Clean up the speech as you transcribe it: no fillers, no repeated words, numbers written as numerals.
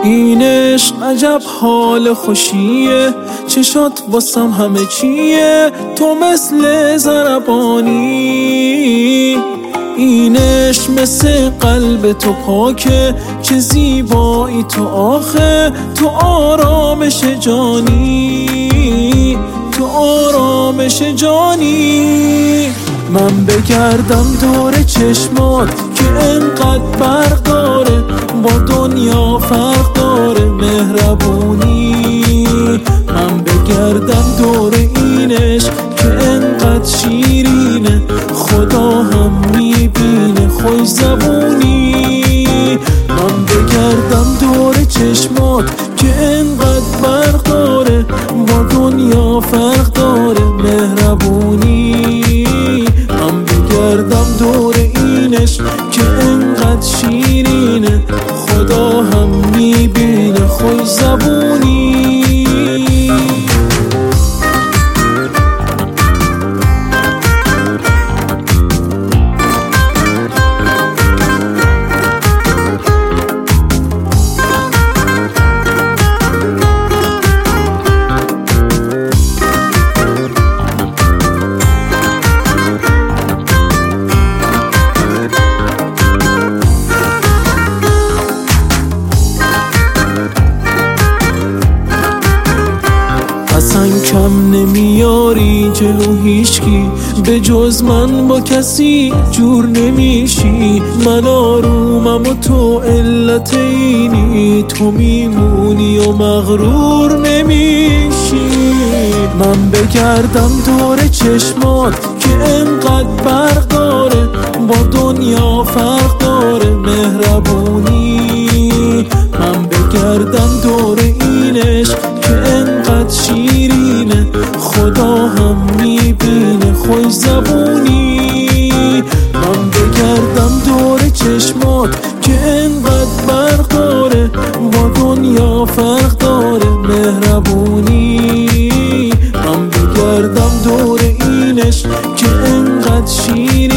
این عشق عجب حال خوشیه، چشات واسم همه چیه، تو مثل ضربانی. این عشق مثل قلب تو پاکه، چه زیبایی تو آخه، تو آرامش جانی، تو آرامش جانی. من بگردم دور چشمات که انقدر برق داره، با دنیا فرق داره مهربونی. من بگردم دور این عشق که انقدر شیرینه، خدا هم میبینه خوش زبونی. من بگردم دور چشمات که انقدر برق داره، با دنیا فرق داره مهربونی. من بگردم دور این عشق که انقدر شیرینه، خدا هم میبینه خوش زبونی. اصلا کم نمیاری جلو هیچکی، به جز من با کسی جور نمیشی. من آرومم و تو علت اینی، تو میمونی و مغرور نمیشی. من بگردم دور چشمات که انقدر برق داره، با دنیا فرق داره مهربونی. من بگردم دور این عشق که انقدر شیرینه، خدا هم میبینه خوش زبونی. من بگردم دور چشمات که انقدر برق داره، با دنیا فرق داره مهربونی. من بگردم دور این عشق که انقدر شیرینه،